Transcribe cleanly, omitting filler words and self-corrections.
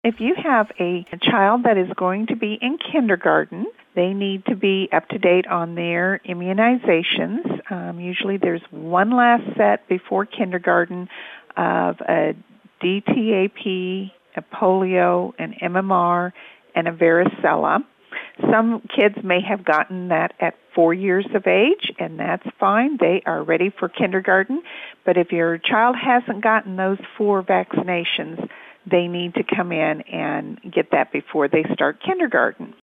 If you have a child that is going to be in kindergarten, they need to be up to date on their immunizations. Usually there's one last set before kindergarten of a DTaP, a polio, an MMR, and a varicella. Some kids may have gotten that at 4 years of age, and that's fine. They are ready for kindergarten. But if your child hasn't gotten those 4 vaccinations, they need to come in and get that before they start kindergarten.